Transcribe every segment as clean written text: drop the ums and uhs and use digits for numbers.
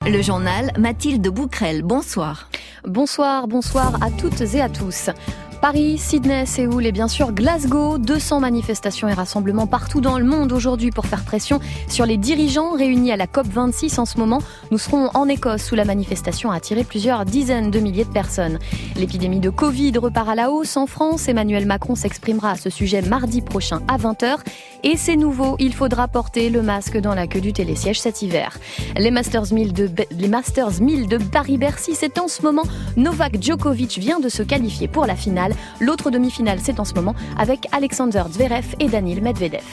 Le journal Mathilde Bouquerel, bonsoir. Bonsoir à toutes et à tous. Paris, Sydney, Séoul et bien sûr Glasgow, 200 manifestations et rassemblements partout dans le monde aujourd'hui pour faire pression sur les dirigeants réunis à la COP26 en ce moment. Nous serons en Écosse où la manifestation a attiré plusieurs dizaines de milliers de personnes. L'épidémie de Covid repart à la hausse en France. Emmanuel Macron s'exprimera à ce sujet mardi prochain à 20h. Et c'est nouveau, il faudra porter le masque dans la queue du télésiège cet hiver. Les Masters 1000 de Paris-Bercy, c'est en ce moment. Novak Djokovic vient de se qualifier pour la finale. L'autre demi-finale, c'est en ce moment avec Alexander Zverev et Daniil Medvedev.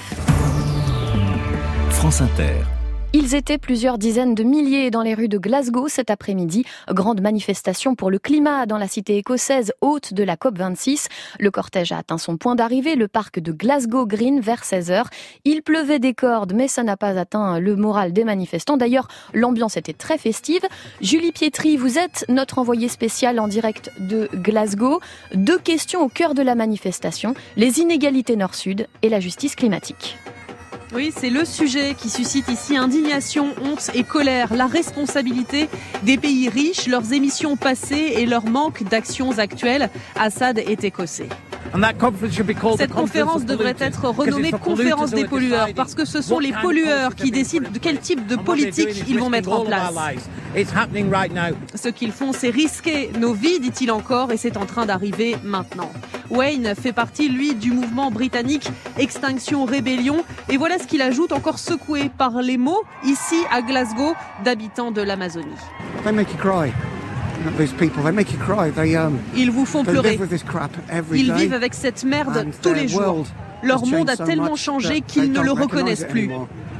France Inter. Ils étaient plusieurs dizaines de milliers dans les rues de Glasgow cet après-midi. Grande manifestation pour le climat dans la cité écossaise hôte de la COP26. Le cortège a atteint son point d'arrivée, le parc de Glasgow Green, vers 16h. Il pleuvait des cordes, mais ça n'a pas atteint le moral des manifestants. D'ailleurs, l'ambiance était très festive. Julie Pietri, vous êtes notre envoyée spéciale en direct de Glasgow. 2 questions au cœur de la manifestation, les inégalités nord-sud et la justice climatique. Oui, c'est le sujet qui suscite ici indignation, honte et colère. La responsabilité des pays riches, leurs émissions passées et leur manque d'actions actuelles. Assad est écossais. Cette conférence devrait être renommée conférence des pollueurs parce que ce sont les pollueurs qui décident de quel type de politique ils vont mettre en place. Ce qu'ils font, c'est risquer nos vies, dit-il encore, et c'est en train d'arriver maintenant. Wayne fait partie, lui, du mouvement britannique Extinction Rébellion. Et voilà ce qu'il ajoute, encore secoué par les mots, ici à Glasgow, d'habitants de l'Amazonie. Ils vous font pleurer. Ils vivent avec cette merde tous les jours. Leur monde a tellement changé qu'ils ne le reconnaissent plus.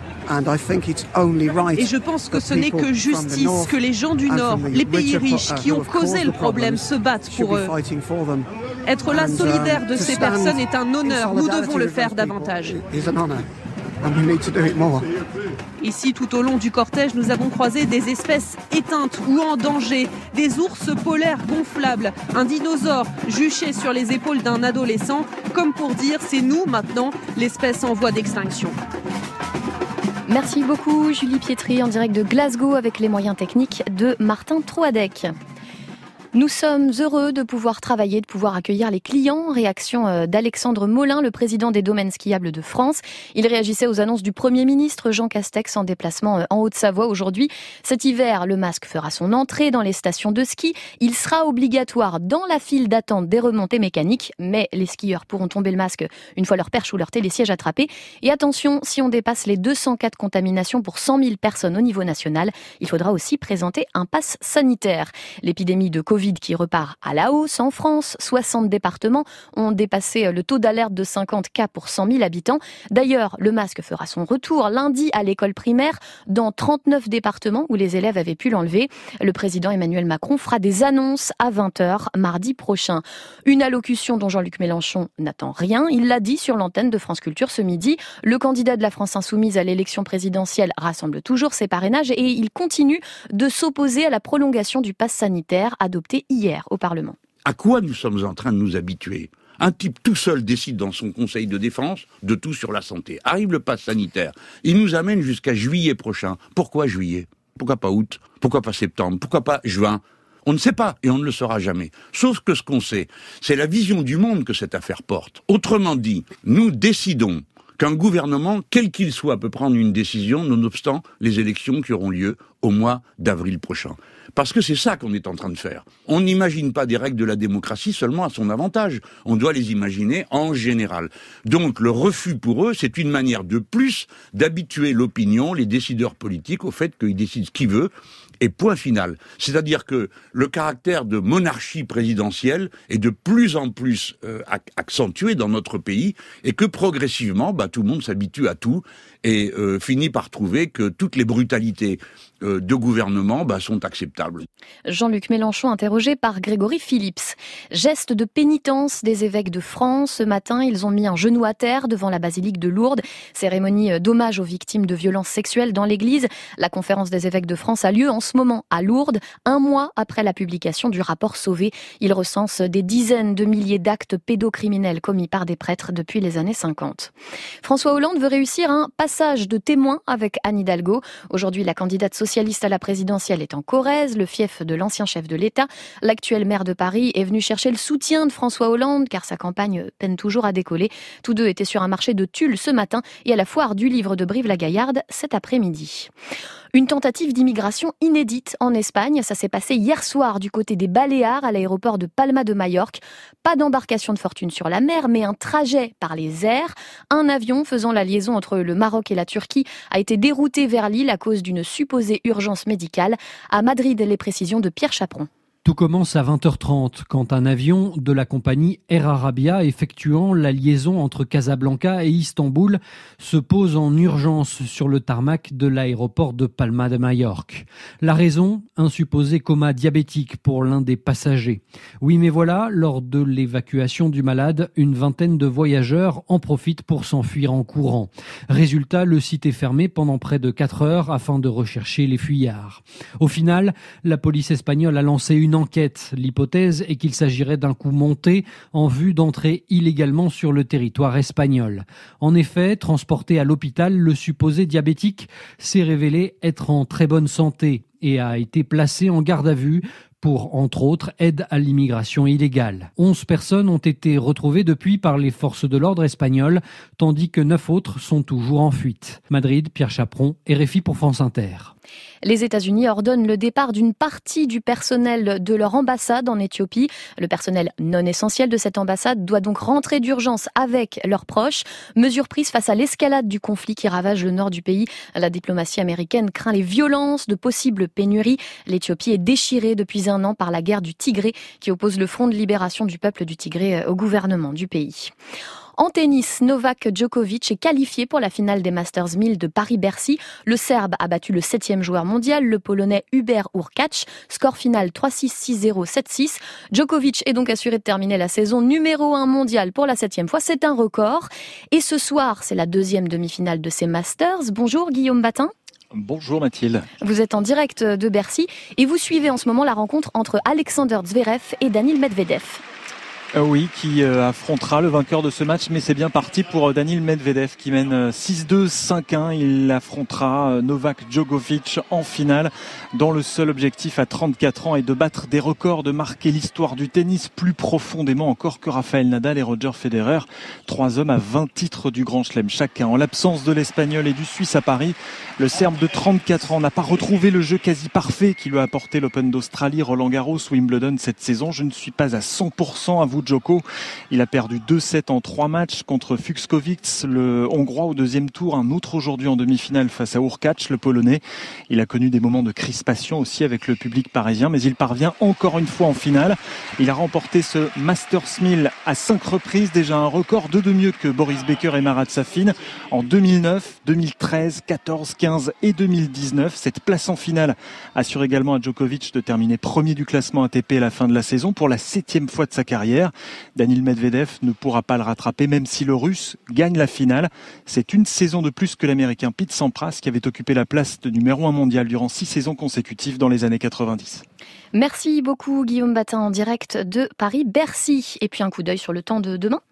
Et je pense que ce n'est que justice que les gens du Nord, les pays riches qui ont causé le problème, se battent pour eux. Être là solidaire de ces personnes est un honneur. Nous devons le faire davantage. Ici, tout au long du cortège, nous avons croisé des espèces éteintes ou en danger, des ours polaires gonflables, un dinosaure juché sur les épaules d'un adolescent, comme pour dire c'est nous maintenant, l'espèce en voie d'extinction. Merci beaucoup Julie Pietri en direct de Glasgow avec les moyens techniques de Martin Troadec. Nous sommes heureux de pouvoir travailler, de pouvoir accueillir les clients. Réaction d'Alexandre Molin, le président des domaines skiables de France. Il réagissait aux annonces du Premier ministre Jean Castex en déplacement en Haute-Savoie aujourd'hui. Cet hiver, le masque fera son entrée dans les stations de ski. Il sera obligatoire dans la file d'attente des remontées mécaniques, mais les skieurs pourront tomber le masque une fois leur perche ou leur télésiège attrapé. Et attention, si on dépasse les 204 contaminations pour 100 000 personnes au niveau national, il faudra aussi présenter un pass sanitaire. L'épidémie de Covid qui repart à la hausse en France. 60 départements ont dépassé le taux d'alerte de 50 cas pour 100 000 habitants. D'ailleurs, le masque fera son retour lundi à l'école primaire dans 39 départements où les élèves avaient pu l'enlever. Le président Emmanuel Macron fera des annonces à 20h mardi prochain. Une allocution dont Jean-Luc Mélenchon n'attend rien. Il l'a dit sur l'antenne de France Culture ce midi. Le candidat de la France Insoumise à l'élection présidentielle rassemble toujours ses parrainages et il continue de s'opposer à la prolongation du pass sanitaire adopté hier au Parlement. À quoi nous sommes en train de nous habituer ? Un type tout seul décide dans son conseil de défense de tout sur la santé. Arrive le pass sanitaire. Il nous amène jusqu'à juillet prochain. Pourquoi juillet ? Pourquoi pas août ? Pourquoi pas septembre ? Pourquoi pas juin ? On ne sait pas et on ne le saura jamais. Sauf que ce qu'on sait, c'est la vision du monde que cette affaire porte. Autrement dit, nous décidons qu'un gouvernement, quel qu'il soit, peut prendre une décision, nonobstant les élections qui auront lieu au mois d'avril prochain. Parce que c'est ça qu'on est en train de faire. On n'imagine pas des règles de la démocratie seulement à son avantage. On doit les imaginer en général. Donc le refus pour eux, c'est une manière de plus d'habituer l'opinion, les décideurs politiques, au fait qu'ils décident ce qu'ils veulent. Et point final. C'est-à-dire que le caractère de monarchie présidentielle est de plus en plus accentué dans notre pays et que progressivement, tout le monde s'habitue à tout et finit par trouver que toutes les brutalités de gouvernement sont acceptables. inacceptable. Jean-Luc Mélenchon interrogé par Grégory Phillips. Geste de pénitence des évêques de France. Ce matin, ils ont mis un genou à terre devant la basilique de Lourdes. Cérémonie d'hommage aux victimes de violences sexuelles dans l'église. La conférence des évêques de France a lieu en ce moment à Lourdes, un mois après la publication du rapport Sauvé. Il recense des dizaines de milliers d'actes pédocriminels commis par des prêtres depuis les années 50. François Hollande veut réussir un passage de témoin avec Anne Hidalgo. Aujourd'hui, la candidate socialiste à la présidentielle est en Corrèze, le fief de l'ancien chef de l'État. L'actuel maire de Paris est venu chercher le soutien de François Hollande car sa campagne peine toujours à décoller. Tous deux étaient sur un marché de Tulle ce matin et à la foire du livre de Brive-la-Gaillarde cet après-midi. Une tentative d'immigration inédite en Espagne. Ça s'est passé hier soir du côté des Baléares à l'aéroport de Palma de Majorque. Pas d'embarcation de fortune sur la mer, mais un trajet par les airs. Un avion faisant la liaison entre le Maroc et la Turquie a été dérouté vers l'île à cause d'une supposée urgence médicale. À Madrid, les précisions de Pierre Chaperon. Tout commence à 20h30 quand un avion de la compagnie Air Arabia effectuant la liaison entre Casablanca et Istanbul se pose en urgence sur le tarmac de l'aéroport de Palma de Majorque. La raison, un supposé coma diabétique pour l'un des passagers. Oui, mais voilà, lors de l'évacuation du malade, une vingtaine de voyageurs en profitent pour s'enfuir en courant. Résultat, le site est fermé pendant près de 4 heures afin de rechercher les fuyards. Au final, la police espagnole a lancé une enquête. L'hypothèse est qu'il s'agirait d'un coup monté en vue d'entrer illégalement sur le territoire espagnol. En effet, transporté à l'hôpital, le supposé diabétique s'est révélé être en très bonne santé et a été placé en garde à vue pour, entre autres, aide à l'immigration illégale. 11 personnes ont été retrouvées depuis par les forces de l'ordre espagnoles, tandis que 9 autres sont toujours en fuite. Madrid, Pierre Chaperon, RFI pour France Inter. Les États-Unis ordonnent le départ d'une partie du personnel de leur ambassade en Éthiopie. Le personnel non essentiel de cette ambassade doit donc rentrer d'urgence avec leurs proches. Mesure prise face à l'escalade du conflit qui ravage le nord du pays. La diplomatie américaine craint les violences, de possibles pénuries. L'Éthiopie est déchirée depuis un an par la guerre du Tigré qui oppose le Front de libération du peuple du Tigré au gouvernement du pays. En tennis, Novak Djokovic est qualifié pour la finale des Masters 1000 de Paris-Bercy. Le Serbe a battu le 7e joueur mondial, le Polonais Hubert Hurkacz. Score final 3-6, 6-0, 7-6. Djokovic est donc assuré de terminer la saison numéro 1 mondial pour la 7e fois. C'est un record. Et ce soir, c'est la deuxième demi-finale de ces Masters. Bonjour Guillaume Batin. Bonjour Mathilde. Vous êtes en direct de Bercy et vous suivez en ce moment la rencontre entre Alexander Zverev et Daniil Medvedev. Oui, qui affrontera le vainqueur de ce match, mais c'est bien parti pour Daniil Medvedev qui mène 6-2, 5-1. Il affrontera Novak Djokovic en finale, dont le seul objectif à 34 ans est de battre des records, de marquer l'histoire du tennis plus profondément encore que Rafael Nadal et Roger Federer. 3 hommes à 20 titres du Grand Chelem chacun. En l'absence de l'Espagnol et du Suisse à Paris, le Serbe de 34 ans n'a pas retrouvé le jeu quasi parfait qui lui a apporté l'Open d'Australie, Roland-Garros, Wimbledon cette saison. Je ne suis pas à 100% à vous Djoko. Il a perdu 2-7 en 3 matchs contre Fucsovics, le Hongrois au deuxième tour, un autre aujourd'hui en demi-finale face à Hurkacz, le Polonais. Il a connu des moments de crispation aussi avec le public parisien, mais il parvient encore une fois en finale. Il a remporté ce Masters 1000 à 5 reprises, déjà un record, 2 de mieux que Boris Becker et Marat Safin en 2009, 2013, 14, 15 et 2019. Cette place en finale assure également à Djokovic de terminer premier du classement ATP à la fin de la saison pour la 7e fois de sa carrière. Daniil Medvedev ne pourra pas le rattraper même si le Russe gagne la finale. C'est une saison de plus que l'Américain Pete Sampras qui avait occupé la place de numéro 1 mondial durant 6 saisons consécutives dans les années 90. Merci beaucoup Guillaume Batin en direct de Paris-Bercy. Et puis un coup d'œil sur le temps de demain.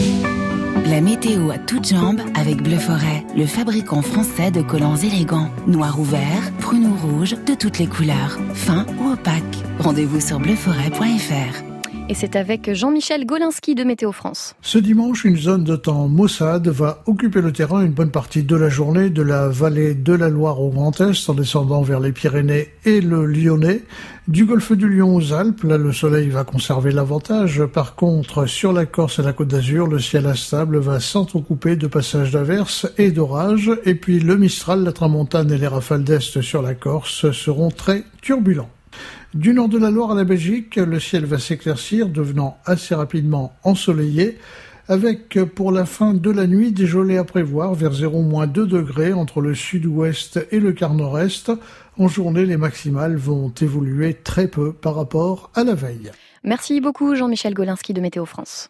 La météo à toutes jambes avec Bleu Forêt, le fabricant français de collants élégants. Noir ou vert, prune ou rouge, de toutes les couleurs. Fin ou opaque. Rendez-vous sur bleuforêt.fr. Et c'est avec Jean-Michel Golinski de Météo France. Ce dimanche, une zone de temps maussade va occuper le terrain une bonne partie de la journée de la vallée de la Loire au Grand Est en descendant vers les Pyrénées et le Lyonnais. Du golfe du Lion aux Alpes, là le soleil va conserver l'avantage. Par contre, sur la Corse et la Côte d'Azur, le ciel instable va s'entrecouper de passages d'averses et d'orages. Et puis le Mistral, la Tramontane et les rafales d'Est sur la Corse seront très turbulents. Du nord de la Loire à la Belgique, le ciel va s'éclaircir, devenant assez rapidement ensoleillé. avec pour la fin de la nuit des gelées à prévoir vers 0-2 degrés entre le sud-ouest et le quart nord-est. En journée, les maximales vont évoluer très peu par rapport à la veille. Merci beaucoup Jean-Michel Golinski de Météo France.